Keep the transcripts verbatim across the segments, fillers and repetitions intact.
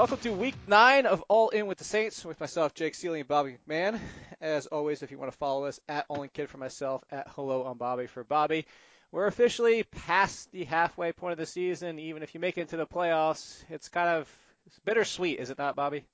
Welcome to week nine of All In with the Saints with myself, Jake Seeley, and Bobby McMahon. As always, if you want to follow us, at All In Kid for myself, at Hello on Bobby for Bobby. We're officially past the halfway point of the season. Even if you make it into the playoffs, it's kind of it's bittersweet, is it not, Bobby?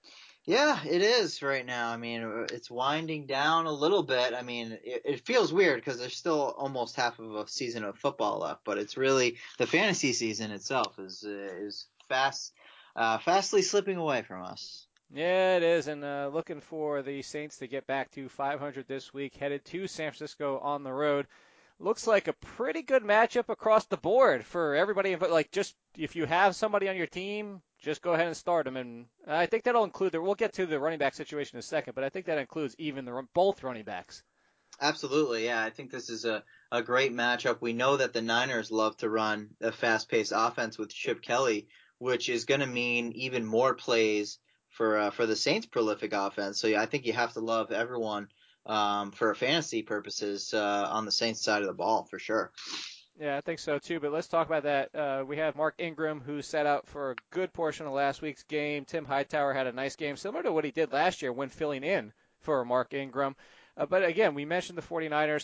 Yeah, it is right now. I mean, it's winding down a little bit. I mean, it, it feels weird because there's still almost half of a season of football left, but it's really the fantasy season itself is uh, is fast, uh, fastly slipping away from us. Yeah, it is, and uh, looking for the Saints to get back to five hundred this week, headed to San Francisco on the road. Looks like a pretty good matchup across the board for everybody. But like, just if you have somebody on your team, just go ahead and start them. And I think that'll include the. We'll get to the running back situation in a second, but I think that includes even the both running backs. Absolutely, yeah. I think this is a, a great matchup. We know that the Niners love to run a fast-paced offense with Chip Kelly, which is going to mean even more plays for uh, for the Saints' prolific offense. So yeah, I think you have to love everyone um, for fantasy purposes uh, on the Saints side of the ball for sure. Yeah, I think so too. But let's talk about that. Uh, we have Mark Ingram, who sat out for a good portion of last week's game. Tim Hightower had a nice game, similar to what he did last year when filling in for Mark Ingram. Uh, but again, we mentioned the 49ers.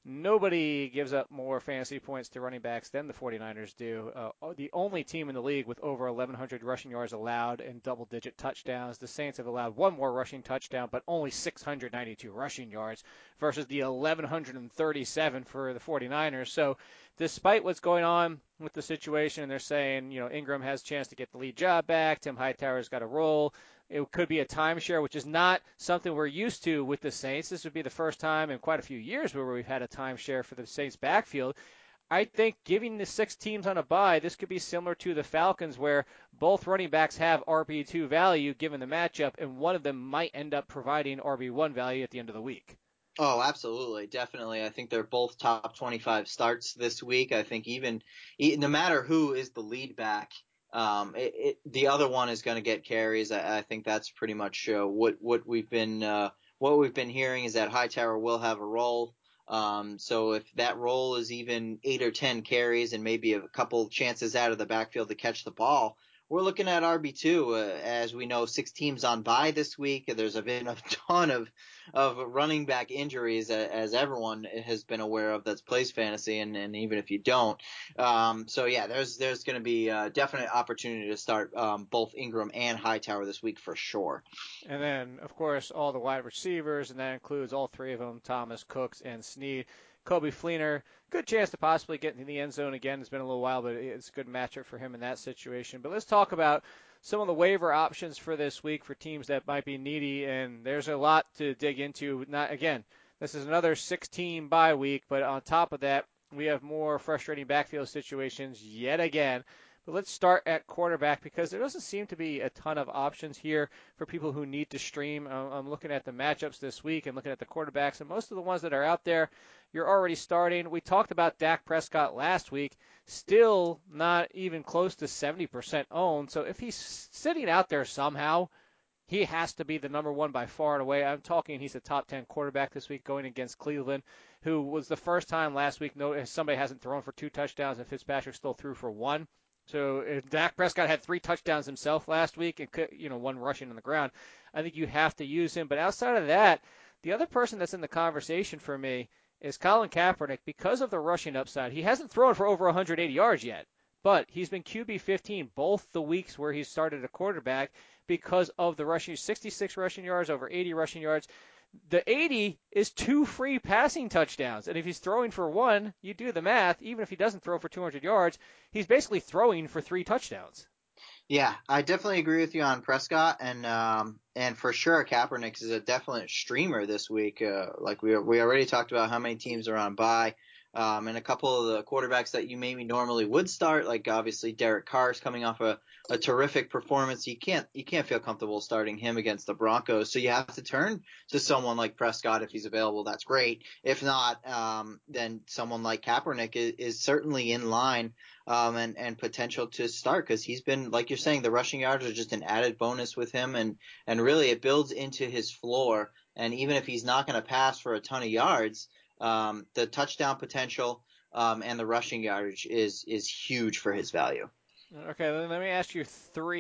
Nobody gives up more fantasy points to running backs than the 49ers do. Uh, the only team in the league with over eleven hundred rushing yards allowed and double-digit touchdowns. The Saints have allowed one more rushing touchdown, but only six hundred ninety-two rushing yards versus the eleven thirty-seven for the 49ers. So despite what's going on with the situation, and they're saying, you know, Ingram has a chance to get the lead job back. Tim Hightower's got a role. It could be a timeshare, which is not something we're used to with the Saints. This would be the first time in quite a few years where we've had a timeshare for the Saints backfield. I think giving the six teams on a bye, this could be similar to the Falcons where both running backs have R B two value given the matchup, and one of them might end up providing R B one value at the end of the week. Oh, absolutely, definitely. I think they're both top twenty-five starts this week. I think even e- no matter who is the lead back, um, it, it, the other one is going to get carries. I, I think that's pretty much uh, what what we've been uh, what we've been hearing is that Hightower will have a role. Um, so if that role is even eight or ten carries and maybe a couple chances out of the backfield to catch the ball, we're looking at R B two. Uh, as we know, six teams on bye this week. There's been a ton of of running back injuries, as everyone has been aware of that's plays fantasy, and, and even if you don't. Um, so yeah, there's there's going to be a definite opportunity to start um, both Ingram and Hightower this week for sure. And then, of course, all the wide receivers, and that includes all three of them, Thomas, Cooks, and Snead. Kobe Fleener, good chance to possibly get into the end zone again. It's been a little while, but it's a good matchup for him in that situation. But let's talk about some of the waiver options for this week for teams that might be needy, and there's a lot to dig into. Not again, this is another six-team bye week, but on top of that, we have more frustrating backfield situations yet again. But let's start at quarterback because there doesn't seem to be a ton of options here for people who need to stream. I'm looking at the matchups this week and looking at the quarterbacks, and most of the ones that are out there, you're already starting. We talked about Dak Prescott last week, still not even close to seventy percent owned. So if he's sitting out there somehow, he has to be the number one by far and away. I'm talking he's a top ten quarterback this week going against Cleveland, who was the first time last week no, somebody hasn't thrown for two touchdowns and Fitzpatrick still threw for one. So if Dak Prescott had three touchdowns himself last week and you know one rushing on the ground, I think you have to use him. But outside of that, the other person that's in the conversation for me is Colin Kaepernick because of the rushing upside. He hasn't thrown for over one hundred eighty yards yet, but he's been Q B fifteen both the weeks where he's started a quarterback because of the rushing, sixty-six rushing yards, over eighty rushing yards. The eighty is two free passing touchdowns. And if he's throwing for one, you do the math, even if he doesn't throw for two hundred yards, he's basically throwing for three touchdowns. Yeah, I definitely agree with you on Prescott, and um, and for sure Kaepernick is a definite streamer this week. Uh, like we we already talked about how many teams are on bye, um, and a couple of the quarterbacks that you maybe normally would start, like obviously Derek Carr is coming off a, a terrific performance. You can't you can't feel comfortable starting him against the Broncos, so you have to turn to someone like Prescott if he's available. That's great. If not, um, then someone like Kaepernick is, is certainly in line um, and, and potential to start because he's been, like you're saying, the rushing yards are just an added bonus with him, and, and really it builds into his floor. And even if he's not going to pass for a ton of yards, um, the touchdown potential um, and the rushing yardage is is huge for his value. Okay, let me ask you three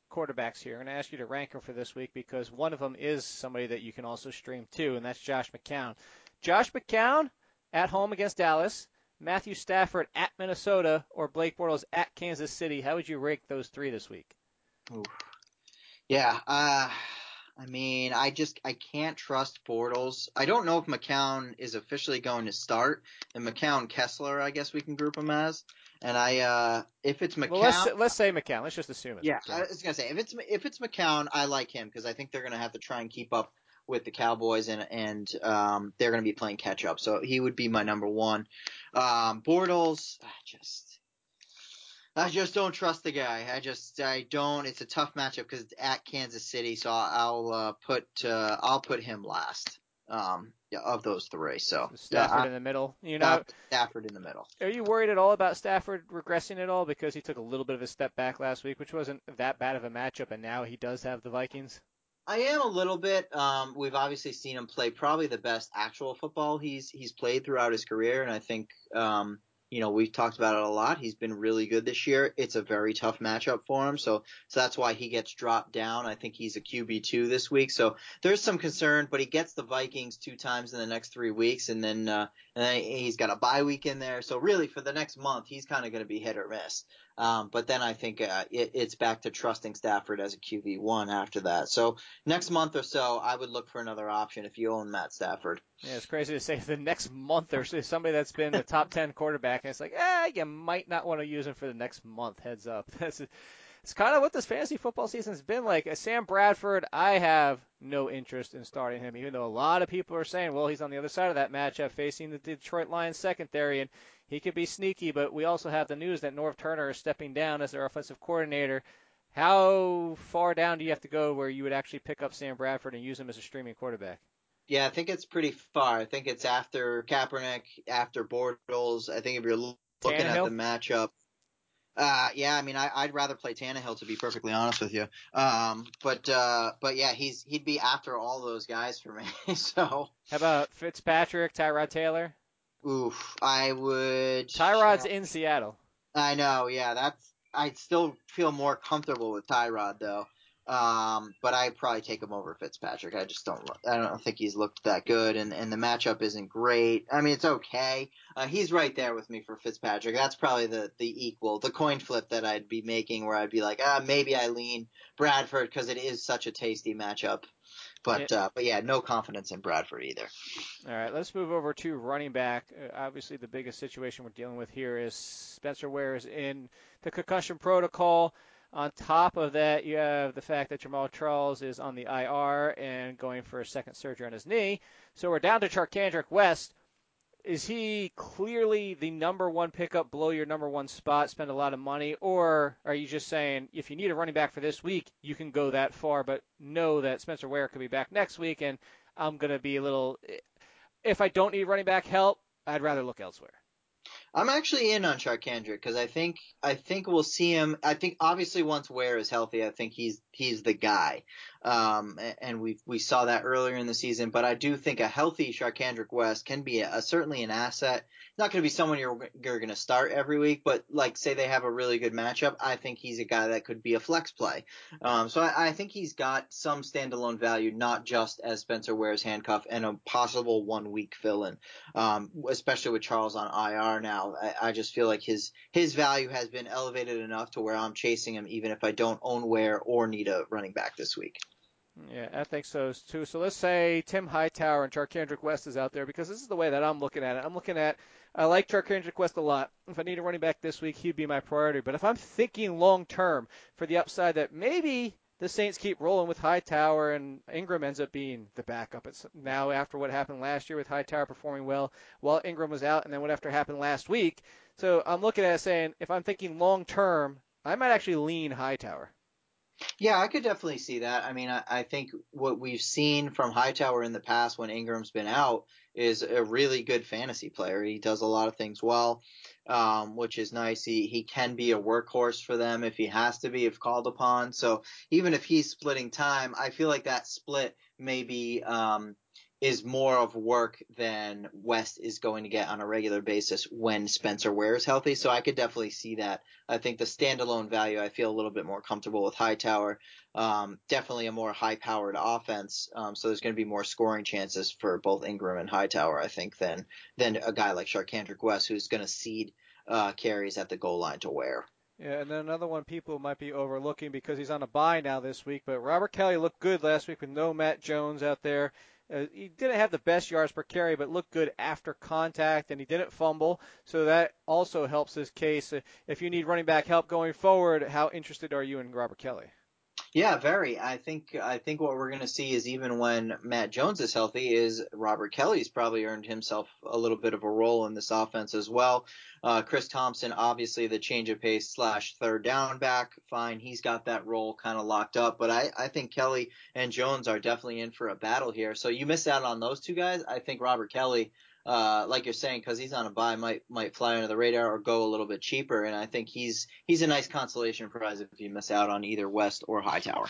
quarterbacks here. I'm going to ask you to rank them for this week because one of them is somebody that you can also stream too, and that's Josh McCown. Josh McCown at home against Dallas, Matthew Stafford at Minnesota, or Blake Bortles at Kansas City. How would you rank those three this week? Ooh. Yeah, uh, I mean, I just I can't trust Bortles. I don't know if McCown is officially going to start, and McCown Kessler, I guess we can group him as. And I, uh, if it's McCown, well, let's let's say McCown. Let's just assume it's yeah, McCown. I was gonna say if it's if it's McCown, I like him because I think they're gonna have to try and keep up with the Cowboys and and um, they're gonna be playing catch up. So he would be my number one. Um, Bortles, I just. I just don't trust the guy. I just I don't. It's a tough matchup because it's at Kansas City, so I'll uh, put uh, I'll put him last um, yeah, of those three. So So uh, Stafford in the middle. You know, Stafford, Stafford in the middle. are you worried at all about Stafford regressing at all because he took a little bit of a step back last week, which wasn't that bad of a matchup, and now he does have the Vikings? I am a little bit. Um, we've obviously seen him play probably the best actual football he's he's played throughout his career, and I think um, you know we've talked about it a lot. He's been really good this year. It's a very tough matchup for him, so so that's why he gets dropped down. I think he's a Q B two this week, so there's some concern. But he gets the Vikings two times in the next three weeks, and then uh, and then he's got a bye week in there. So really, for the next month, he's kind of going to be hit or miss. Um, but then I think uh, it, it's back to trusting Stafford as a Q B one after that. So next month or so, I would look for another option if you own Matt Stafford. Yeah, it's crazy to say the next month or so, somebody that's been a top ten quarterback, and it's like, eh, you might not want to use him for the next month. Heads up. That's it's kind of what this fantasy football season's been like. Sam Bradford, I have no interest in starting him, even though a lot of people are saying, well, he's on the other side of that matchup facing the Detroit Lions secondary, and he could be sneaky, but we also have the news that Norv Turner is stepping down as their offensive coordinator. How far down do you have to go where you would actually pick up Sam Bradford and use him as a streaming quarterback? Yeah, I think it's pretty far. I think it's after Kaepernick, after Bortles. I think if you're loo- looking at the Tannehill? matchup, uh, yeah, I mean, I, I'd rather play Tannehill to be perfectly honest with you. Um, but uh, but yeah, he's he'd be after all those guys for me. So, How about Fitzpatrick, Tyrod Taylor? oof, I would. Tyrod's in Seattle. I know, yeah, that's. I still feel more comfortable with Tyrod though. Um, but I'd probably take him over Fitzpatrick. I just don't. I don't think he's looked that good, and and the matchup isn't great. I mean, it's okay. Uh, he's right there with me for Fitzpatrick. That's probably the the equal, the coin flip that I'd be making, where I'd be like, ah, maybe I lean Bradford because it is such a tasty matchup. Yeah. But uh, but yeah, no confidence in Bradford either. All right, let's move over to running back. Uh, obviously, the biggest situation we're dealing with here is Spencer Ware is in the concussion protocol. On top of that, you have the fact that Jamal Charles is on the I R and going for a second surgery on his knee. So we're down to Charcandrick West. Is he clearly the number one pickup below your number one spot, spend a lot of money, or are you just saying if you need a running back for this week, you can go that far, but know that Spencer Ware could be back next week, and I'm going to be a little if I don't need running back help, I'd rather look elsewhere. I'm actually in on Charkandrick because I think I think we'll see him. I think obviously once Ware is healthy, I think he's he's the guy, um, and we we saw that earlier in the season. But I do think a healthy Charkandrick West can be a, a, certainly an asset. Not going to be someone you're you're going to start every week, but like say they have a really good matchup, I think he's a guy that could be a flex play. Um, so I, I think he's got some standalone value, not just as Spencer Ware's handcuff and a possible one week fill in, um, especially with Charles on I R now. I, I just feel like his his value has been elevated enough to where I'm chasing him even if I don't own Ware or need a running back this week. Yeah, I think so too. So let's say Tim Hightower and Charcandrick West is out there because this is the way that I'm looking at it. I'm looking at I like Charcandrick West a lot. If I need a running back this week, he'd be my priority. But if I'm thinking long term for the upside that maybe the Saints keep rolling with Hightower and Ingram ends up being the backup. It's now after what happened last year with Hightower performing well while Ingram was out, and then what after happened last week. So I'm looking at it saying if I'm thinking long term, I might actually lean Hightower. Yeah, I could definitely see that. I mean, I, I think what we've seen from Hightower in the past when Ingram's been out is a really good fantasy player. He does a lot of things well, um, which is nice. He he can be a workhorse for them if he has to be, if called upon. So even if he's splitting time, I feel like that split may be um, is more of work than West is going to get on a regular basis when Spencer Ware is healthy. So I could definitely see that. I think the standalone value, I feel a little bit more comfortable with Hightower. Um, definitely a more high-powered offense. Um, so there's going to be more scoring chances for both Ingram and Hightower, I think, than than a guy like Sharkandrick West, who's going to seed uh, carries at the goal line to Ware. Yeah, and then another one people might be overlooking because he's on a bye now this week, but Robert Kelly looked good last week with no Matt Jones out there. Uh, he didn't have the best yards per carry, but looked good after contact, and he didn't fumble, so that also helps his case. Uh, If you need running back help going forward, how interested are you in Robert Kelly? Yeah, very. I think I think what we're going to see is even when Matt Jones is healthy, is Robert Kelly's probably earned himself a little bit of a role in this offense as well. Uh, Chris Thompson, obviously the change of pace slash third down back, fine. He's got that role kind of locked up. But I, I think Kelly and Jones are definitely in for a battle here. So you miss out on those two guys. I think Robert Kelly, uh, like you're saying, because he's on a bye, might might fly under the radar or go a little bit cheaper. And I think he's he's a nice consolation prize if you miss out on either West or Hightower.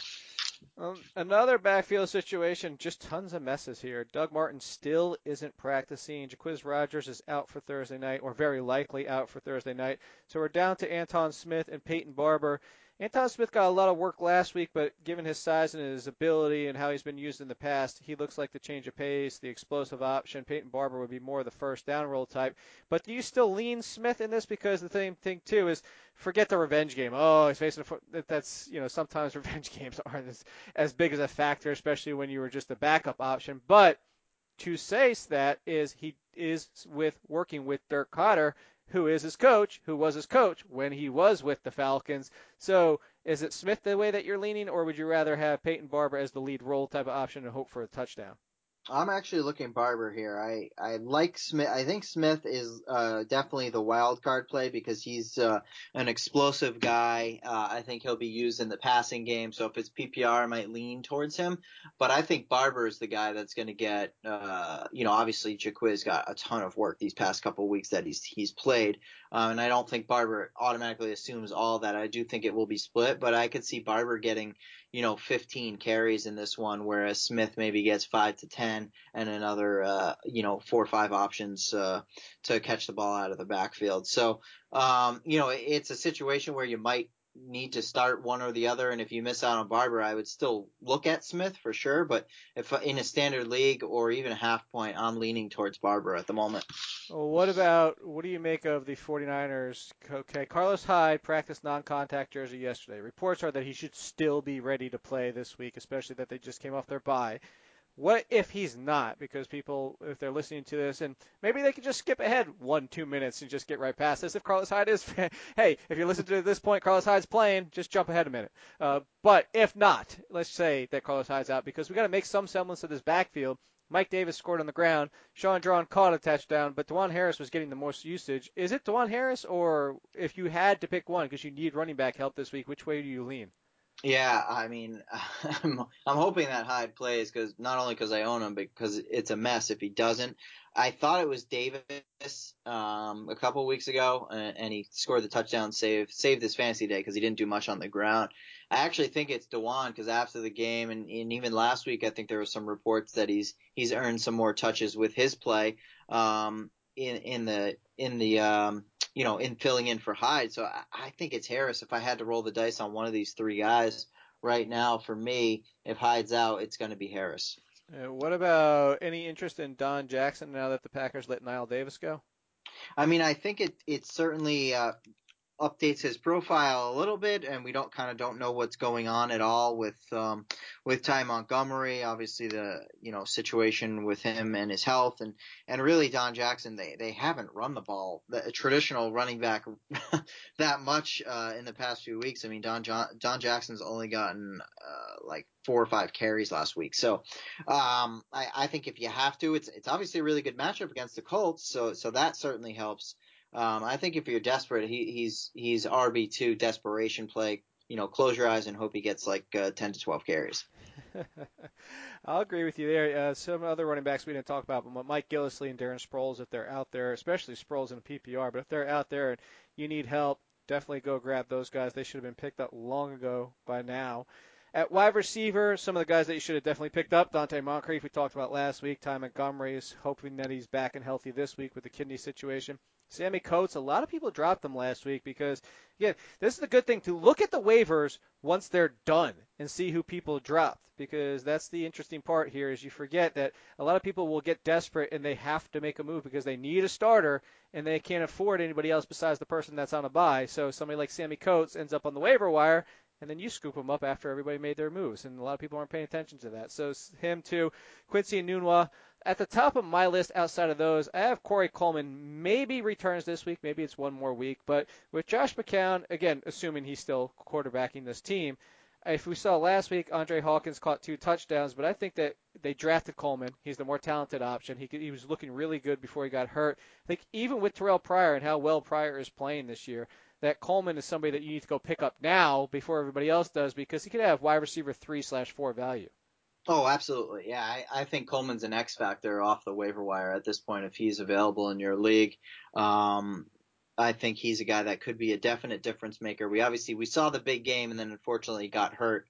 Um, another backfield situation, just tons of messes here. Doug Martin still isn't practicing. Jaquiz Rogers is out for Thursday night, or very likely out for Thursday night. So we're down to Anton Smith and Peyton Barber. Anton Smith got a lot of work last week, but given his size and his ability and how he's been used in the past, he looks like the change of pace, the explosive option. Peyton Barber would be more the first down roll type. But do you still lean Smith in this? Because the same thing, too, is forget the revenge game. Oh, he's facing a, that's, you know, sometimes revenge games aren't as as big as a factor, especially when you were just a backup option. But to say that is he is with working with Dirk Cotter, who is his coach, who was his coach when he was with the Falcons. So is it Smith the way that you're leaning, or would you rather have Peyton Barber as the lead role type of option and hope for a touchdown? I'm actually looking Barber here. I, I like Smith. I think Smith is uh, definitely the wild card play because he's uh, an explosive guy. Uh, I think he'll be used in the passing game. So if it's P P R, I might lean towards him. But I think Barber is the guy that's going to get. Uh, you know, obviously Jaquiz got a ton of work these past couple of weeks that he's he's played, uh, and I don't think Barber automatically assumes all that. I do think it will be split, but I could see Barber getting you know, fifteen carries in this one, whereas Smith maybe gets five to ten and another, uh, you know, four or five options, uh, to catch the ball out of the backfield. So, um, you know, it's a situation where you might need to start one or the other. And if you miss out on Barber, I would still look at Smith for sure. But if in a standard league or even a half point, I'm leaning towards Barber at the moment. Well, what about, what do you make of the 49ers? Okay, Carlos Hyde practiced non-contact jersey yesterday. Reports are that he should still be ready to play this week, especially that they just came off their bye. What if he's not? Because people, if they're listening to this, and maybe they could just skip ahead one, two minutes and just get right past this. If Carlos Hyde is, hey, if you listen to this point, Carlos Hyde's playing, just jump ahead a minute. Uh, but if not, let's say that Carlos Hyde's out because we got to make some semblance of this backfield. Mike Davis scored on the ground. Sean Drawn caught a touchdown, but DeJuan Harris was getting the most usage. Is it DeJuan Harris, or if you had to pick one because you need running back help this week, which way do you lean? Yeah, I mean, I'm I'm hoping that Hyde plays because not only because I own him, but because it's a mess if he doesn't. I thought it was Davis um, a couple weeks ago, and, and he scored the touchdown save, saved his fantasy day because he didn't do much on the ground. I actually think it's DeJuan because after the game and, and even last week, I think there were some reports that he's he's earned some more touches with his play um, in in the in the um, you know, in filling in for Hyde. So I, I think it's Harris. If I had to roll the dice on one of these three guys right now, for me, if Hyde's out, it's going to be Harris. Uh, what about any interest in Don Jackson now that the Packers let Niall Davis go? I mean, I think it it certainly uh, updates his profile a little bit, and we don't kind of don't know what's going on at all with um, with Ty Montgomery. Obviously, the you know situation with him and his health, and and really Don Jackson. They they haven't run the ball, the traditional running back, that much uh, in the past few weeks. I mean, Don John, Don Jackson's only gotten uh, like four or five carries last week. So um, I, I think if you have to, it's it's obviously a really good matchup against the Colts. So so that certainly helps. Um, I think if you're desperate, he, he's he's R B two desperation play. You know, close your eyes and hope he gets like uh, ten to twelve carries. I'll agree with you there. Uh, some other running backs we didn't talk about, but Mike Gillisley and Darren Sproles, if they're out there, especially Sproles in P P R, but if they're out there and you need help, definitely go grab those guys. They should have been picked up long ago by now. At wide receiver, some of the guys that you should have definitely picked up, Dante Moncrief, we talked about last week. Ty Montgomery is hoping that he's back and healthy this week with the kidney situation. Sammy Coates, a lot of people dropped them last week because, again, this is the good thing to look at the waivers once they're done and see who people dropped, because that's the interesting part here is you forget that a lot of people will get desperate and they have to make a move because they need a starter and they can't afford anybody else besides the person that's on a bye. So somebody like Sammy Coates ends up on the waiver wire, and then you scoop them up after everybody made their moves, and a lot of people aren't paying attention to that. So him too, Quincy Enunwa. At the top of my list outside of those, I have Corey Coleman. Maybe returns this week. Maybe it's one more week. But with Josh McCown, again, assuming he's still quarterbacking this team, if we saw last week, Andre Hawkins caught two touchdowns, but I think that they drafted Coleman. He's the more talented option. He he was looking really good before he got hurt. I think even with Terrell Pryor and how well Pryor is playing this year, that Coleman is somebody that you need to go pick up now before everybody else does, because he could have wide receiver three slash four value. Oh, absolutely. Yeah, I, I think Coleman's an X factor off the waiver wire at this point if he's available in your league. Um, I think he's a guy that could be a definite difference maker. We obviously we saw the big game and then unfortunately got hurt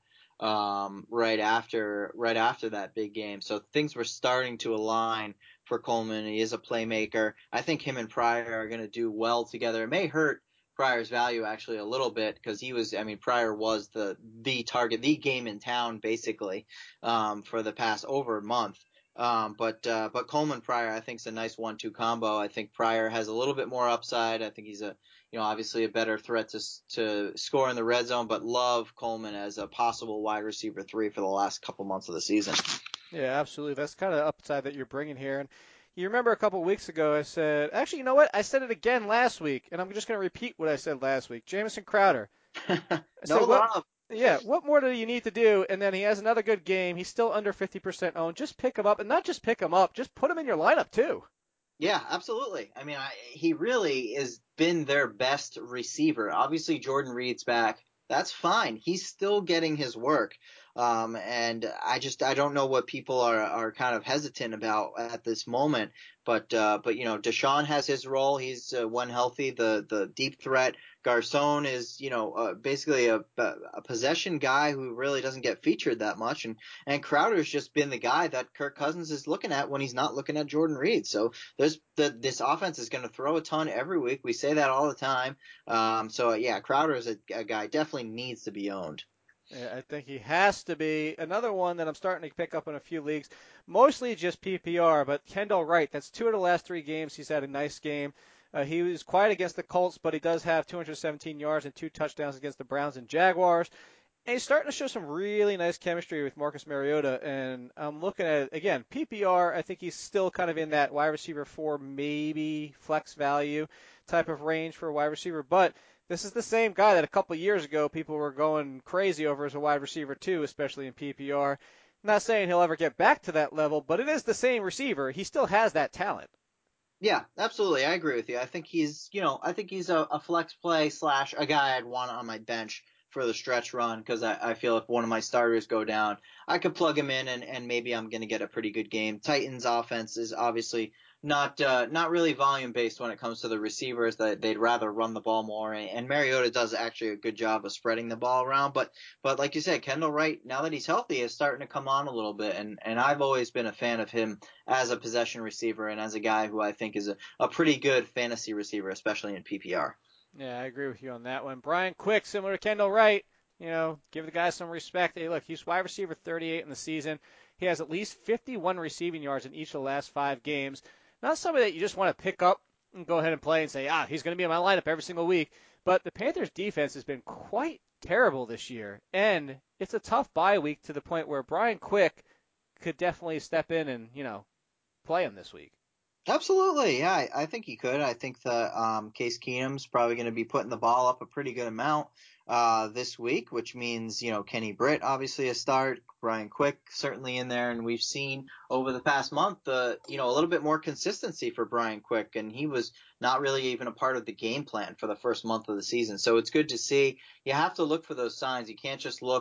um, right after right after that big game. So things were starting to align for Coleman. He is a playmaker. I think him and Pryor are going to do well together. It may hurt Pryor's value actually a little bit because he was, I mean, Pryor was the the target, the game in town basically um, for the past over a month. Um, but uh, but Coleman Pryor, I think, is a nice one-two combo. I think Pryor has a little bit more upside. I think he's a, you know, obviously a better threat to to score in the red zone. But love Coleman as a possible wide receiver three for the last couple months of the season. Yeah, absolutely. That's kind of the upside that you're bringing here. And you remember a couple weeks ago I said, actually, you know what? I said it again last week, and I'm just going to repeat what I said last week. Jamison Crowder. I No said, what? love. Yeah, what more do you need to do? And then he has another good game. He's still under fifty percent owned. Just pick him up, and not just pick him up, just put him in your lineup too. Yeah, absolutely. I mean, I, he really has been their best receiver. Obviously, Jordan Reed's back. That's fine. He's still getting his work. Um, and I just I don't know what people are, are kind of hesitant about at this moment. But uh, but you know, Deshaun has his role. He's uh, when healthy, the the deep threat. Garcon is, you know, uh, basically a, a possession guy who really doesn't get featured that much, and and Crowder's just been the guy that Kirk Cousins is looking at when he's not looking at Jordan Reed. So there's the, this offense is going to throw a ton every week. We say that all the time. Um, so yeah, Crowder is a, a guy definitely needs to be owned. Yeah, I think he has to be. Another one that I'm starting to pick up in a few leagues, mostly just P P R, but Kendall Wright. That's two of the last three games. He's had a nice game. Uh, he was quiet against the Colts, but he does have two hundred seventeen yards and two touchdowns against the Browns and Jaguars. And he's starting to show some really nice chemistry with Marcus Mariota. And I'm looking at, again, P P R, I think he's still kind of in that wide receiver four, maybe flex value type of range for a wide receiver. But this is the same guy that a couple of years ago people were going crazy over as a wide receiver too, especially in P P R. Not saying he'll ever get back to that level, but it is the same receiver. He still has that talent. Yeah, absolutely. I agree with you. I think he's, you know, I think he's a, a flex play slash a guy I'd want on my bench for the stretch run because I, I feel if one of my starters go down, I could plug him in and, and maybe I'm going to get a pretty good game. Titans offense is obviously not uh, not really volume based when it comes to the receivers. That they'd rather run the ball more, and, and Mariota does actually a good job of spreading the ball around. But but like you said, Kendall Wright, now that he's healthy, is starting to come on a little bit, and and I've always been a fan of him as a possession receiver and as a guy who I think is a, a pretty good fantasy receiver, especially in P P R. Yeah, I agree with you on that one. Brian Quick, similar to Kendall Wright, you know, give the guy some respect. Hey, look, he's wide receiver thirty-eight in the season. He has at least fifty-one receiving yards in each of the last five games. Not somebody that you just want to pick up and go ahead and play and say, ah, he's going to be in my lineup every single week. But the Panthers' defense has been quite terrible this year, and it's a tough bye week to the point where Brian Quick could definitely step in and, you know, play him this week. Absolutely, yeah, I, I think he could. I think that um, Case Keenum's probably going to be putting the ball up a pretty good amount uh, this week, which means you know Kenny Britt obviously a start, Brian Quick certainly in there, and we've seen over the past month, uh, you know, a little bit more consistency for Brian Quick, and he was not really even a part of the game plan for the first month of the season. So it's good to see. You have to look for those signs. You can't just look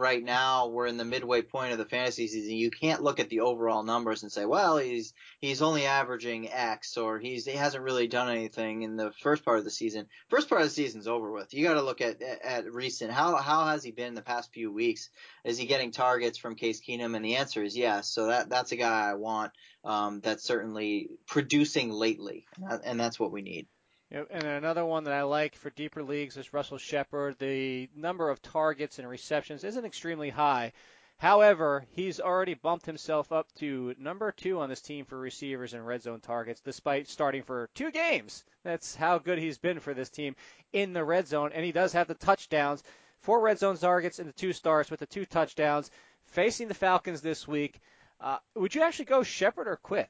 right now we're in the midway point of the fantasy season. You can't look at the overall numbers and say, well, he's he's only averaging X, or he's he hasn't really done anything in the first part of the season. First part of the season's over with. You got to look at at recent. How how has he been the past few weeks? Is he getting targets from Case Keenum? And the answer is yes. So that that's a guy I want. Um, that's certainly producing lately, and that's what we need. Yep, and another one that I like for deeper leagues is Russell Shepard. The number of targets and receptions isn't extremely high. However, he's already bumped himself up to number two on this team for receivers and red zone targets, despite starting for two games. That's how good he's been for this team in the red zone, and he does have the touchdowns. Four red zone targets and the two starts with the two touchdowns. Facing the Falcons this week, uh, would you actually go Shepard or Quick?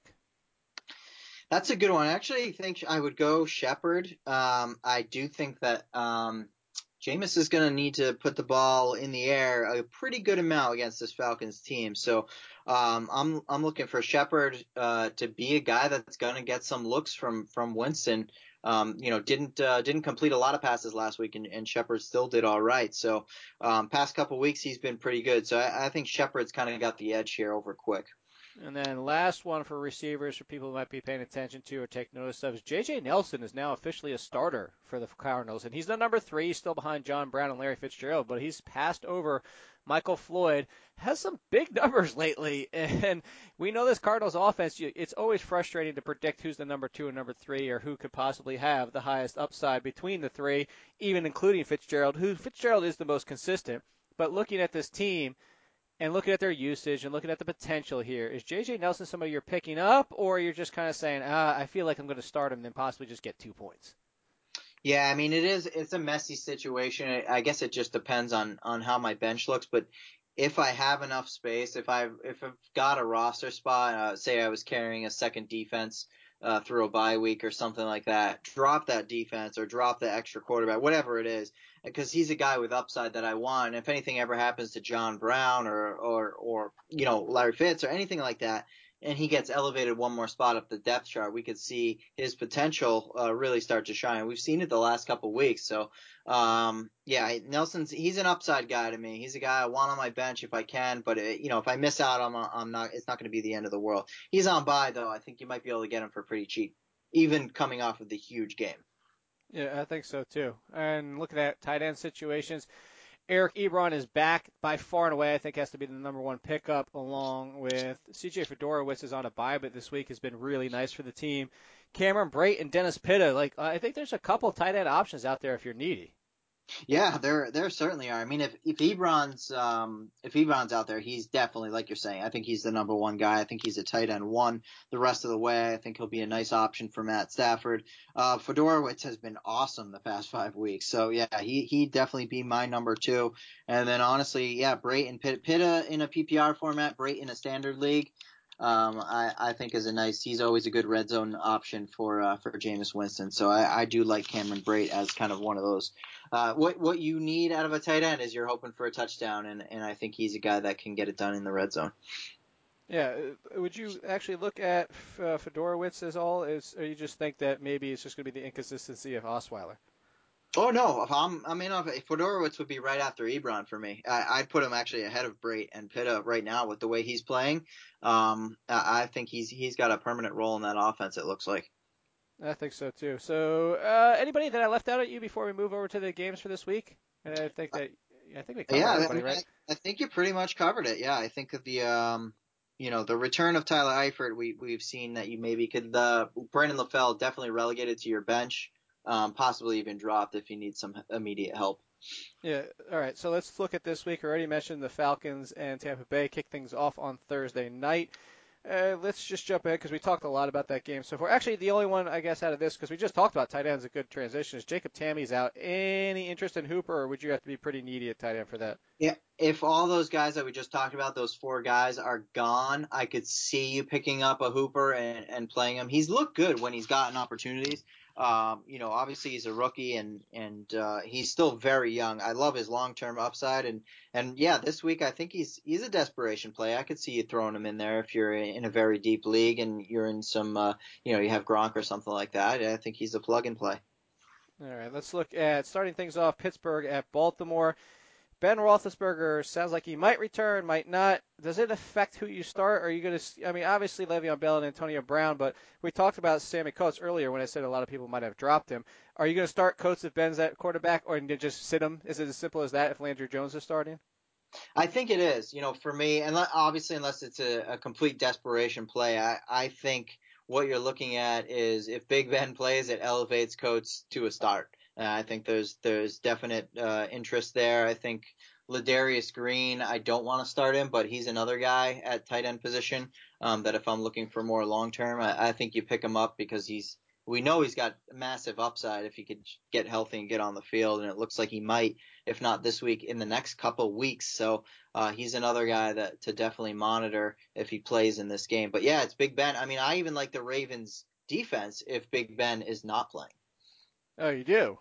That's a good one. I actually think I would go Shepard. Um, I do think that um, Jameis is going to need to put the ball in the air a pretty good amount against this Falcons team. So um, I'm I'm looking for Shepard uh, to be a guy that's going to get some looks from from Winston. Um, you know, didn't uh, didn't complete a lot of passes last week, and, and Shepard still did all right. So um, past couple weeks he's been pretty good. So I, I think Shepard's kind of got the edge here over Quick. And then last one for receivers for people who might be paying attention to or take notice of is J J. Nelson is now officially a starter for the Cardinals. And he's the number three, he's still behind John Brown and Larry Fitzgerald, but he's passed over Michael Floyd, has some big numbers lately. And we know this Cardinals offense, it's always frustrating to predict who's the number two and number three or who could possibly have the highest upside between the three, even including Fitzgerald, who Fitzgerald is the most consistent. But looking at this team, and looking at their usage and looking at the potential here, is J J. Nelson somebody you're picking up, or you're just kind of saying, ah, I feel like I'm going to start him and then possibly just get two points? Yeah, I mean, it is, it's a messy situation. I guess it just depends on, on how my bench looks, but if I have enough space, if I've, if I've got a roster spot, uh, say I was carrying a second defense, uh, through a bye week or something like that, drop that defense or drop the extra quarterback, whatever it is, because he's a guy with upside that I want. And if anything ever happens to John Brown or, or, or, you know, Larry Fitz or anything like that, and he gets elevated one more spot up the depth chart, we could see his potential uh, really start to shine. We've seen it the last couple of weeks. So, um, yeah, Nelson's, he's an upside guy to me. He's a guy I want on my bench if I can, but it, you know, if I miss out, I'm, I'm not, it's not going to be the end of the world. He's on bye though. I think you might be able to get him for pretty cheap, even coming off of the huge game. Yeah, I think so too. And looking at tight end situations, Eric Ebron is back by far and away. I think has to be the number one pickup, along with C J Fedorowicz is on a bye, but this week has been really nice for the team. Cameron Brate and Dennis Pitta. Like I think there's a couple tight end options out there if you're needy. Yeah, there there certainly are. I mean, if if Ebron's um if Ebron's out there, he's definitely, like you're saying, I think he's the number one guy. I think he's a tight end one the rest of the way. I think he'll be a nice option for Matt Stafford. Uh, Fedorowicz has been awesome the past five weeks, so yeah, he he definitely be my number two. And then honestly, yeah, Brayton Pitt, Pitta in a P P R format, Brayton in a standard league. Um, I, I think is a nice. He's always a good red zone option for uh, for Jameis Winston. So I, I do like Cameron Brate as kind of one of those. Uh, what what you need out of a tight end is you're hoping for a touchdown, and, and I think he's a guy that can get it done in the red zone. Yeah, uh, would you actually look at uh, Fedorowicz as all, is, or you just think that maybe it's just going to be the inconsistency of Osweiler? Oh no, if I'm I mean if Fedorowicz would be right after Ebron for me. I, I'd put him actually ahead of Brate and Pitta right now with the way he's playing. Um, I, I think he's he's got a permanent role in that offense. It looks like. I think so too. So, uh, anybody that I left out at you before we move over to the games for this week? And I think that I think we covered Yeah, I, everybody, mean, right? I, I think you pretty much covered it. Yeah, I think that the um, you know, the return of Tyler Eifert, we we've seen that you maybe could. Uh, Brandon LaFell definitely relegated to your bench, um, possibly even dropped if you need some immediate help. Yeah. All right. So let's look at this week. I already mentioned the Falcons and Tampa Bay kick things off on Thursday night. Uh, let's just jump in because we talked a lot about that game so far. Actually, the only one, I guess, out of this, because we just talked about tight ends, a good transition, is Jacob Tammy's out. Any interest in Hooper, or would you have to be pretty needy at tight end for that? Yeah, if all those guys that we just talked about, those four guys are gone, I could see you picking up a Hooper and, and playing him. He's looked good when he's gotten opportunities. Um, you know, obviously he's a rookie and and uh, he's still very young. I love his long term upside and and yeah, this week I think he's he's a desperation play. I could see you throwing him in there if you're in a very deep league and you're in some uh, you know you have Gronk or something like that. I think he's a plug and play. All right. Let's look at starting things off. Pittsburgh at Baltimore. Ben Roethlisberger sounds like he might return, might not. Does it affect who you start? Are you going to? I mean, obviously Le'Veon Bell and Antonio Brown, but we talked about Sammy Coates earlier when I said a lot of people might have dropped him. Are you going to start Coates if Ben's at quarterback, or just sit him? Is it as simple as that if Landry Jones is starting? I think it is, you know, for me, and obviously unless it's a, a complete desperation play, I, I think what you're looking at is if Big Ben plays, it elevates Coates to a start. Uh, I think there's there's definite uh, interest there. I think Ladarius Green, I don't want to start him, but he's another guy at tight end position um, that if I'm looking for more long term, I, I think you pick him up because he's we know he's got massive upside if he could get healthy and get on the field, and it looks like he might, if not this week, in the next couple weeks. So uh, he's another guy that to definitely monitor if he plays in this game. But yeah, it's Big Ben. I mean, I even like the Ravens defense if Big Ben is not playing. Oh, you do?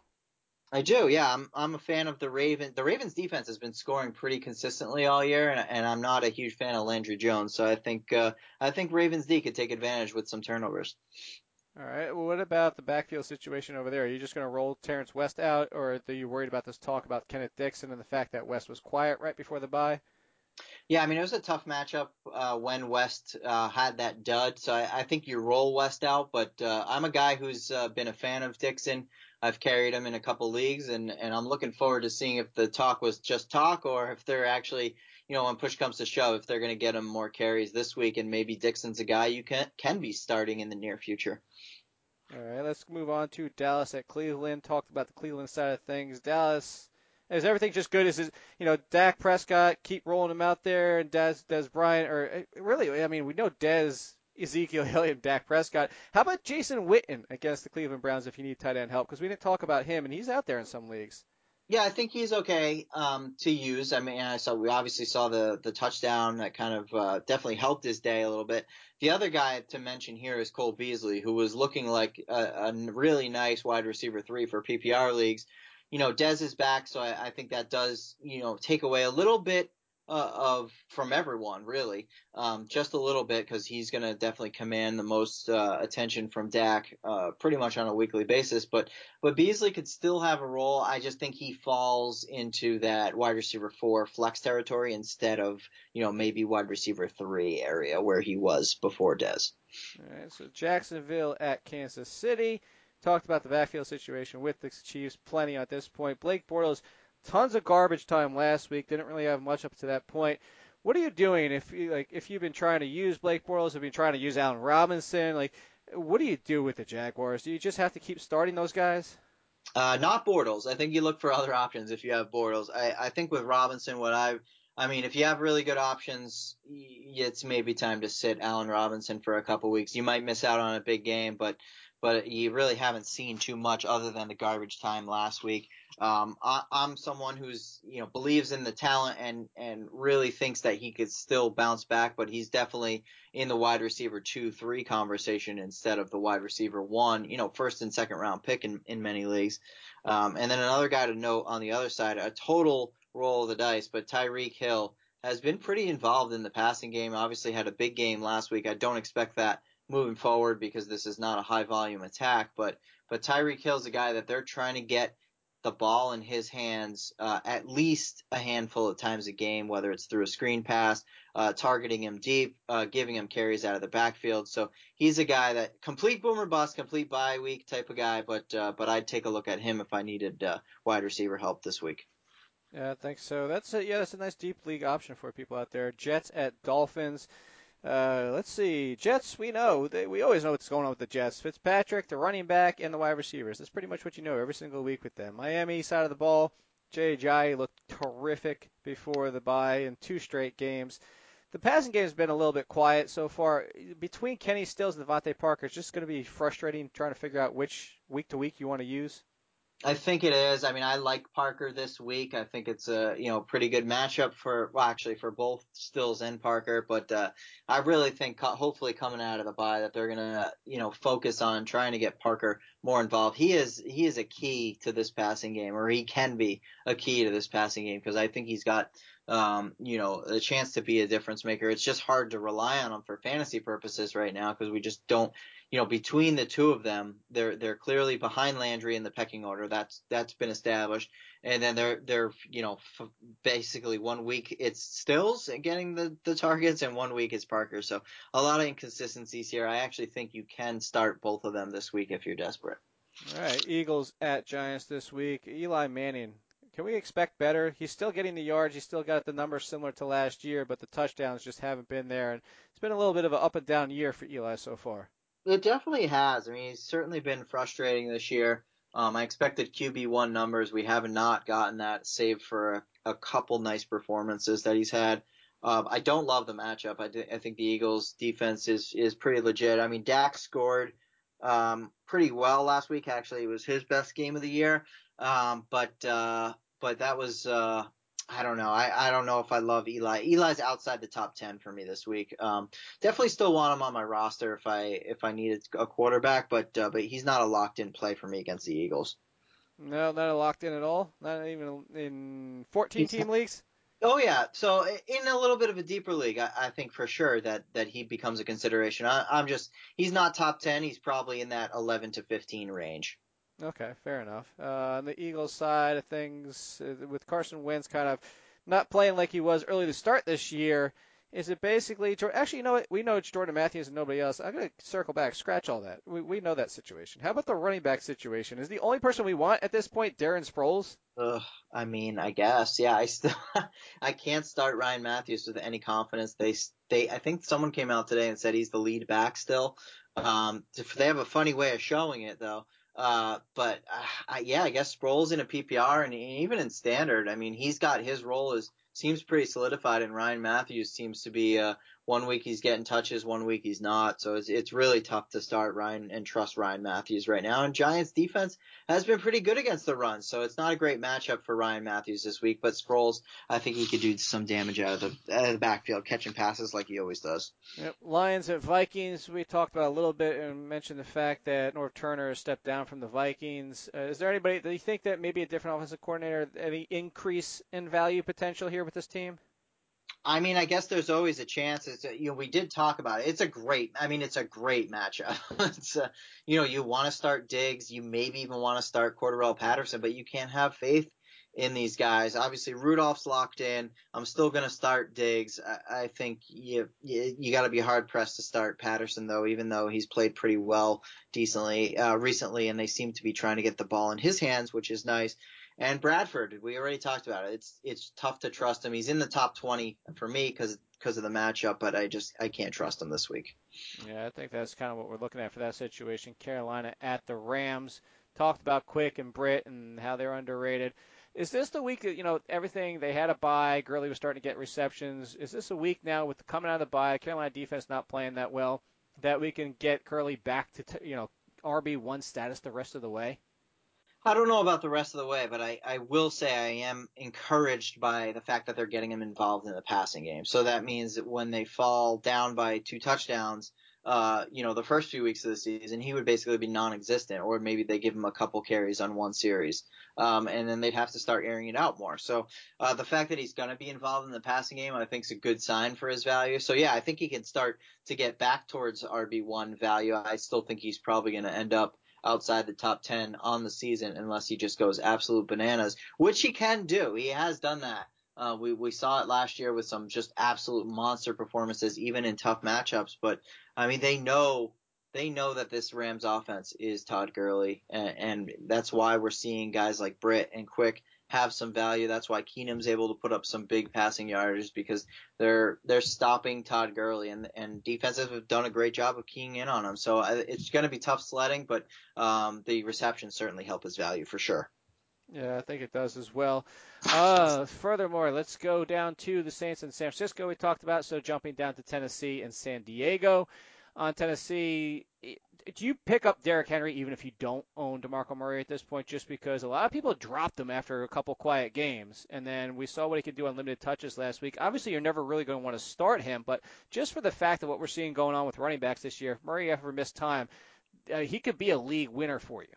I do, yeah. I'm I'm a fan of the Ravens. The Ravens defense has been scoring pretty consistently all year, and, and I'm not a huge fan of Landry Jones. So I think uh, I think Ravens D could take advantage with some turnovers. All right. Well, what about the backfield situation over there? Are you just going to roll Terrence West out, or are you worried about this talk about Kenneth Dixon and the fact that West was quiet right before the bye? Yeah, I mean, it was a tough matchup uh, when West uh, had that dud. So I, I think you roll West out, but uh, I'm a guy who's uh, been a fan of Dixon. I've carried him in a couple leagues, and, and I'm looking forward to seeing if the talk was just talk or if they're actually, you know, when push comes to shove, if they're going to get him more carries this week, and maybe Dixon's a guy you can can be starting in the near future. All right. Let's move on to Dallas at Cleveland. Talked about the Cleveland side of things. Dallas. Is everything just good? Is it, you know, Dak Prescott, keep rolling him out there, and Dez, Dez Bryant, or eh, really, I mean, we know Dez, Ezekiel Elliott, Dak Prescott. How about Jason Witten against the Cleveland Browns if you need tight end help? Because we didn't talk about him, and he's out there in some leagues. Yeah, I think he's okay um, to use. I mean, I saw we obviously saw the the touchdown that kind of uh, definitely helped his day a little bit. The other guy to mention here is Cole Beasley, who was looking like a, a really nice wide receiver three for P P R leagues. You know, Dez is back, so I, I think that does you know take away a little bit uh, of from everyone really, um, just a little bit because he's going to definitely command the most uh, attention from Dak uh, pretty much on a weekly basis, but. But Beasley could still have a role. I just think he falls into that wide receiver four flex territory instead of, you know, maybe wide receiver three area where he was before Dez. All right, so Jacksonville at Kansas City. Talked about the backfield situation with the Chiefs plenty at this point. Blake Bortles, tons of garbage time last week. Didn't really have much up to that point. What are you doing if you like if you've been trying to use Blake Bortles, have you been trying to use Allen Robinson? Like, what do you do with the Jaguars? Do you just have to keep starting those guys? Uh, not Bortles. I think you look for other options if you have Bortles. I, I think with Robinson, what I, I mean, if you have really good options, it's maybe time to sit Allen Robinson for a couple weeks. You might miss out on a big game, but, but you really haven't seen too much other than the garbage time last week. Um, I, I'm someone who's, you know, believes in the talent and, and really thinks that he could still bounce back, but he's definitely in the wide receiver two, three conversation instead of the wide receiver one, you know, first and second round pick in, in many leagues. Um, and then another guy to note on the other side, a total roll of the dice, but Tyreek Hill has been pretty involved in the passing game. Obviously had a big game last week. I don't expect that moving forward because this is not a high volume attack, but, but Tyreek Hill's a guy that they're trying to get the ball in his hands uh, at least a handful of times a game, whether it's through a screen pass, uh, targeting him deep, uh, giving him carries out of the backfield. So he's a guy that complete boomer bust, complete bye week type of guy, but uh, but I'd take a look at him if I needed uh, wide receiver help this week. Yeah, I think so. That's a, yeah, that's a nice deep league option for people out there. Jets at Dolphins. Uh, let's see. Jets, we know. They, we always know what's going on with the Jets. Fitzpatrick, the running back, and the wide receivers. That's pretty much what you know every single week with them. Miami side of the ball, Jay Ajayi looked terrific before the bye in two straight games. The passing game has been a little bit quiet so far. Between Kenny Stills and Devontae Parker, it's just going to be frustrating trying to figure out which week to week you want to use. I think it is. I mean, I like Parker this week. I think it's a you know pretty good matchup for well, actually for both Stills and Parker. But uh, I really think co- hopefully coming out of the bye that they're gonna you know focus on trying to get Parker more involved. He is he is a key to this passing game, or he can be a key to this passing game because I think he's got um, you know, a chance to be a difference maker. It's just hard to rely on him for fantasy purposes right now because we just don't, you know, between the two of them, they're they're clearly behind Landry in the pecking order. That's that's been established, and then they're they're you know f- basically one week it's Stills getting the the targets, and one week it's Parker. So a lot of inconsistencies here. I actually think you can start both of them this week if you're desperate. All right, Eagles at Giants this week. Eli Manning, can we expect better? He's still getting the yards. He's still got the numbers similar to last year, but the touchdowns just haven't been there. And it's been a little bit of an up and down year for Eli so far. It definitely has. I mean, he's certainly been frustrating this year. Um, I expected Q B one numbers. We have not gotten that, save for a, a couple nice performances that he's had. Um, I don't love the matchup. I, th- I think the Eagles' defense is is pretty legit. I mean, Dak scored um, pretty well last week. Actually, it was his best game of the year. Um, but uh, but that was uh, I don't know. I, I don't know if I love Eli. Eli's outside the top ten for me this week. Um, definitely still want him on my roster if I if I needed a quarterback, but uh, but he's not a locked in play for me against the Eagles. No, not locked in at all. Not even in fourteen He's team leagues. Oh yeah, so in a little bit of a deeper league, I, I think for sure that that he becomes a consideration. I, I'm just he's not top ten. He's probably in that eleven to fifteen range. Okay, fair enough. Uh, on the Eagles side of things, uh, with Carson Wentz kind of not playing like he was early to start this year, is it basically actually, you know what? We know it's Jordan Matthews and nobody else. I'm going to circle back, scratch all that. We we know that situation. How about the running back situation? Is the only person we want at this point Darren Sproles? Ugh, I mean, I guess, yeah. I still I can't start Ryan Matthews with any confidence. They they I think someone came out today and said he's the lead back still. Um, they have a funny way of showing it though. Uh, but uh, I, yeah, I guess Sproles in a P P R and even in standard. I mean, he's got his role is seems pretty solidified, and Ryan Matthews seems to be uh one week he's getting touches, one week he's not. So it's it's really tough to start Ryan and trust Ryan Matthews right now. And Giants defense has been pretty good against the run, so it's not a great matchup for Ryan Matthews this week. But Sproles, I think he could do some damage out of the, out of the backfield, catching passes like he always does. Yep. Lions at Vikings. We talked about a little bit and mentioned the fact that Norv Turner has stepped down from the Vikings. Uh, is there anybody? Do you think that maybe a different offensive coordinator, any increase in value potential here with this team? I mean, I guess there's always a chance. It's a, you know, we did talk about it. It's a great. I mean, it's a great matchup. it's a, you know, you want to start Diggs, you maybe even want to start Cordell Patterson, but you can't have faith in these guys. Obviously, Rudolph's locked in. I'm still going to start Diggs. I, I think you you, you got to be hard pressed to start Patterson though, even though he's played pretty well, decently uh, recently, and they seem to be trying to get the ball in his hands, which is nice. And Bradford, we already talked about it. It's it's tough to trust him. He's in the top twenty for me because because of the matchup, but I just I can't trust him this week. Yeah, I think that's kind of what we're looking at for that situation. Carolina at the Rams. Talked about Quick and Britt and how they're underrated. Is this the week that, you know, everything they had a bye, Gurley was starting to get receptions? Is this a week now with the coming out of the bye, Carolina defense not playing that well, that we can get Gurley back to, t- you know, R B one status the rest of the way? I don't know about the rest of the way, but I, I will say I am encouraged by the fact that they're getting him involved in the passing game. So that means that when they fall down by two touchdowns, uh, you know, the first few weeks of the season, he would basically be non-existent, or maybe they give him a couple carries on one series, um, and then they'd have to start airing it out more. So uh, the fact that he's going to be involved in the passing game, I think, is a good sign for his value. So yeah, I think he can start to get back towards R B one value. I still think he's probably going to end up outside the top ten on the season unless he just goes absolute bananas, which he can do. He has done that. Uh, we, we saw it last year with some just absolute monster performances, even in tough matchups. But I mean, they know, they know that this Rams offense is Todd Gurley, and, and that's why we're seeing guys like Britt and Quick have some value. That's why Keenum's able to put up some big passing yardage because they're they're stopping Todd Gurley, and and defenses have done a great job of keying in on him. So I, it's going to be tough sledding, but um, the receptions certainly help his value for sure. Yeah, I think it does as well. Uh, furthermore, let's go down to the Saints in San Francisco we talked about, so jumping down to Tennessee and San Diego. On Tennessee, do you pick up Derrick Henry even if you don't own DeMarco Murray at this point, just because a lot of people dropped him after a couple quiet games, and then we saw what he could do on limited touches last week. Obviously, you're never really going to want to start him, but just for the fact of what we're seeing going on with running backs this year, if Murray ever missed time, uh, he could be a league winner for you.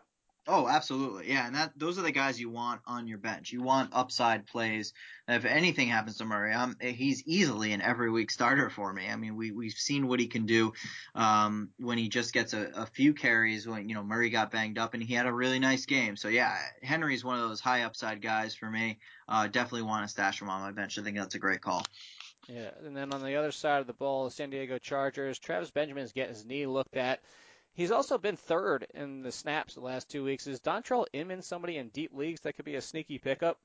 Oh, absolutely. Yeah, and that those are the guys you want on your bench. You want upside plays. If anything happens to Murray, I'm, he's easily an every week starter for me. I mean, we we've seen what he can do um, when he just gets a, a few carries. When you know Murray got banged up and he had a really nice game. So yeah, Henry's one of those high upside guys for me. Uh, definitely want to stash him on my bench. I think that's a great call. Yeah, and then on the other side of the ball, the San Diego Chargers, Travis Benjamin's getting his knee looked at. He's also been third in the snaps the last two weeks. Is Dontrell Inman somebody in deep leagues that could be a sneaky pickup?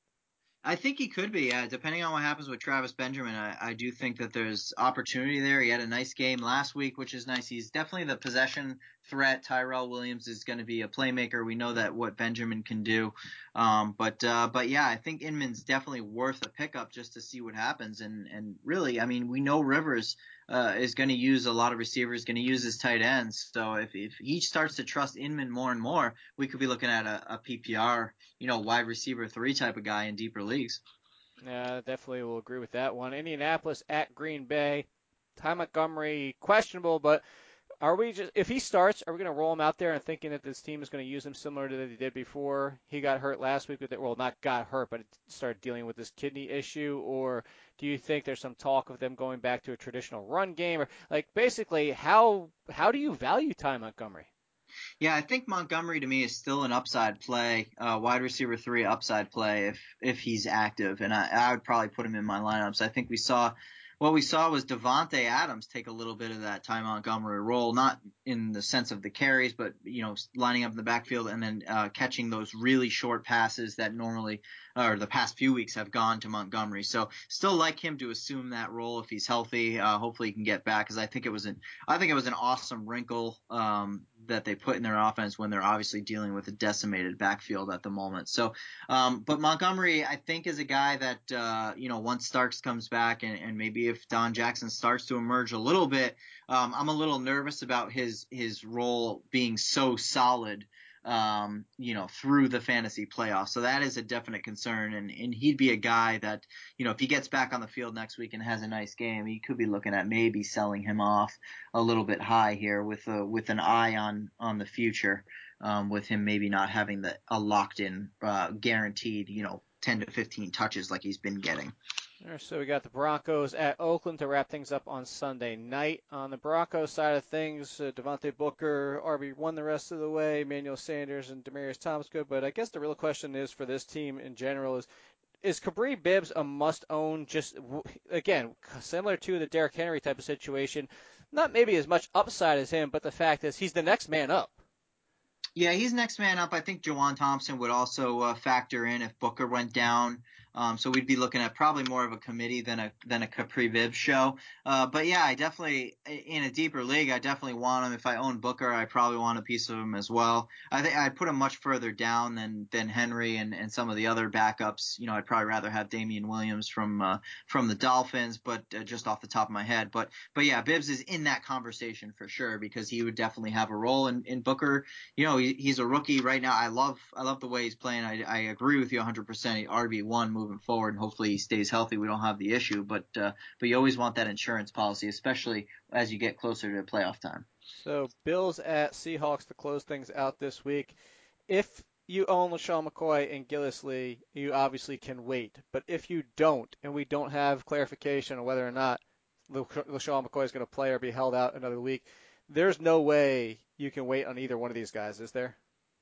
I think he could be, yeah. Depending on what happens with Travis Benjamin, I, I do think that there's opportunity there. He had a nice game last week, which is nice. He's definitely the possession threat. Tyrell Williams is going to be a playmaker. We know that what Benjamin can do, um, but uh, but yeah, I think Inman's definitely worth a pickup just to see what happens. And and really, I mean, we know Rivers uh, is going to use a lot of receivers, going to use his tight ends. So if if he starts to trust Inman more and more, we could be looking at a, a P P R, you know, wide receiver three type of guy in deeper leagues. Yeah, definitely will agree with that one. Indianapolis at Green Bay. Ty Montgomery questionable, but are we just if he starts, are we going to roll him out there and thinking that this team is going to use him similar to that they did before he got hurt last week with it? Well, not got hurt, but started dealing with this kidney issue, or do you think there's some talk of them going back to a traditional run game, or like basically how how do you value Ty Montgomery? Yeah, I think Montgomery to me is still an upside play, uh, wide receiver three upside play if if he's active, and I, I would probably put him in my lineups. I think we saw what we saw was Devonte Adams take a little bit of that Ty Montgomery role, not in the sense of the carries, but you know lining up in the backfield and then uh, catching those really short passes that normally or the past few weeks have gone to Montgomery. So still like him to assume that role if he's healthy. Uh, hopefully he can get back because I think it was an I think it was an awesome wrinkle um, that they put in their offense when they're obviously dealing with a decimated backfield at the moment. So, um, but Montgomery, I think, is a guy that uh, you know once Starks comes back and, and maybe if Don Jackson starts to emerge a little bit, um, I'm a little nervous about his his role being so solid um, you know, through the fantasy playoffs. So that is a definite concern. And, and he'd be a guy that, you know, if he gets back on the field next week and has a nice game, he could be looking at maybe selling him off a little bit high here with a, with an eye on, on the future, um, with him maybe not having the, a locked in, uh, guaranteed, you know, ten to fifteen touches like he's been getting. So we got the Broncos at Oakland to wrap things up on Sunday night. On the Broncos side of things, uh, Devontae Booker, R B one the rest of the way, Emmanuel Sanders and Demarius Thomas good. But I guess the real question is for this team in general is, is Kabri Bibbs a must-own? Just again, similar to the Derrick Henry type of situation, not maybe as much upside as him, but the fact is he's the next man up. Yeah, he's next man up. I think Jawan Thompson would also uh, factor in if Booker went down. Um, so we'd be looking at probably more of a committee than a than a Capri Viv show. Uh, but yeah, I definitely in a deeper league, I definitely want him. If I own Booker, I probably want a piece of him as well. I think I'd put him much further down than than Henry and, and some of the other backups. You know, I'd probably rather have Damian Williams from uh, from the Dolphins, but uh, just off the top of my head. But but yeah, Bibbs is in that conversation for sure because he would definitely have a role in, in Booker. You know, he, he's a rookie right now. I love I love the way he's playing. I, I agree with you one hundred percent. R B one moving forward, and hopefully he stays healthy. We don't have the issue, but uh, but you always want that insurance policy, especially as you get closer to playoff time. So Bills at Seahawks to close things out this week. If you own LaShawn McCoy and Gillisley, you obviously can wait. But if you don't, and we don't have clarification on whether or not LaShawn McCoy is going to play or be held out another week, there's no way you can wait on either one of these guys, is there?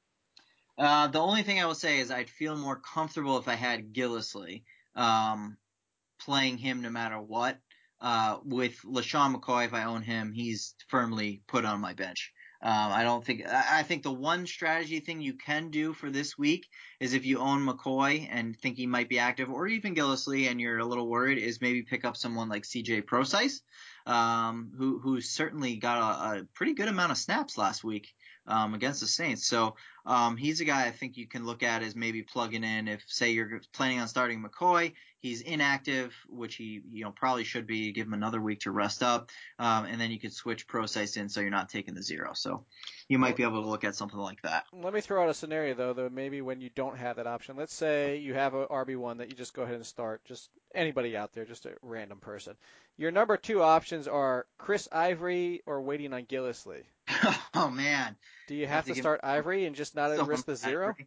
Uh, the only thing I will say is I'd feel more comfortable if I had Gillisley um, playing him no matter what. Uh, with LaShawn McCoy, if I own him, he's firmly put on my bench. Um, I don't think I think the one strategy thing you can do for this week is if you own McCoy and think he might be active, or even Gillisley, and you're a little worried, is maybe pick up someone like C J Procise, um, who who certainly got a, a pretty good amount of snaps last week um, against the Saints. So um, he's a guy I think you can look at as maybe plugging in if, say, you're planning on starting McCoy. He's inactive, which he you know probably should be. Give him another week to rest up, um, and then you could switch Procise in so you're not taking the zero. So you might Well, be able to look at something like that. let me throw out a scenario though, though maybe when you don't have that option. Let's say you have a R B one that you just go ahead and start, just anybody out there, just a random person. Your number two options are Chris Ivory or waiting on Gillisley. Oh man, Do you you have have to to give start Ivory and just not someone risk the for zero? Ivory.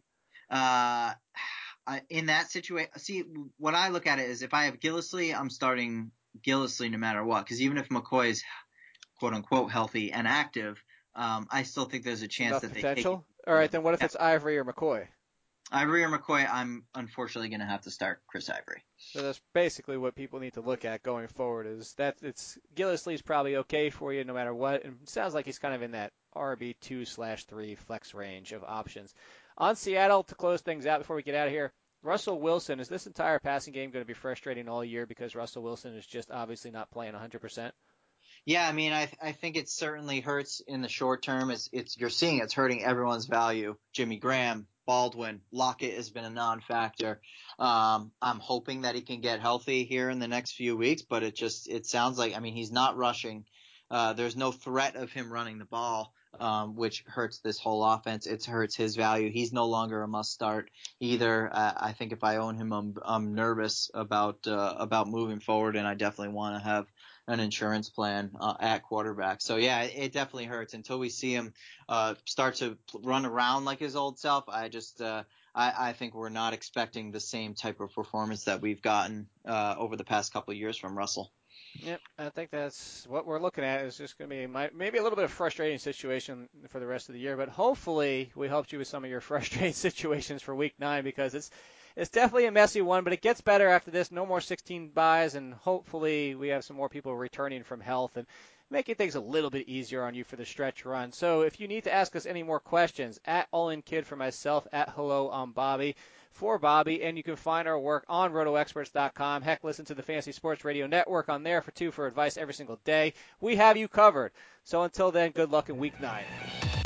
Uh, I, in that situation, see, what I look at it is if I have Gillisley, I'm starting Gillisley no matter what. Because even if McCoy is quote unquote healthy and active, um, I still think there's a chance Enough that they take it. potential? All right, then what if Yeah, it's Ivory or McCoy? Ivory or McCoy, I'm unfortunately going to have to start Chris Ivory. So that's basically what people need to look at going forward. Is that it's Gillisley's probably okay for you no matter what. And it sounds like he's kind of in that R B two slash three flex range of options. On Seattle to close things out before we get out of here. Russell Wilson, is this entire passing game going to be frustrating all year because Russell Wilson is just obviously not playing one hundred percent? Yeah, I mean, I I think it certainly hurts in the short term. It's it's you're seeing it's hurting everyone's value. Jimmy Graham, Baldwin, Lockett has been a non-factor. Um, I'm hoping that he can get healthy here in the next few weeks, but it just it sounds like I mean he's not rushing. Uh, there's no threat of him running the ball, um, which hurts this whole offense. It hurts his value. He's no longer a must start either. Uh, I think if I own him, I'm I'm nervous about uh, about moving forward, and I definitely want to have an insurance plan uh, at quarterback. So yeah, it, it definitely hurts until we see him uh, start to run around like his old self. I just uh, I, I think we're not expecting the same type of performance that we've gotten uh, over the past couple of years from Russell. Yep, I think that's what we're looking at. Is just going to be my, maybe a little bit of frustrating situation for the rest of the year, but hopefully we helped you with some of your frustrating situations for Week Nine because it's it's definitely a messy one, but it gets better after this. No more sixteen buys, and hopefully we have some more people returning from health and making things a little bit easier on you for the stretch run. So if you need to ask us any more questions, at All In Kid for myself, at Hello I'm Bobby for Bobby, and you can find our work on roto experts dot com. Heck, listen to the Fantasy Sports Radio Network on there for two for advice every single day. We have you covered. So until then, good luck in Week nine.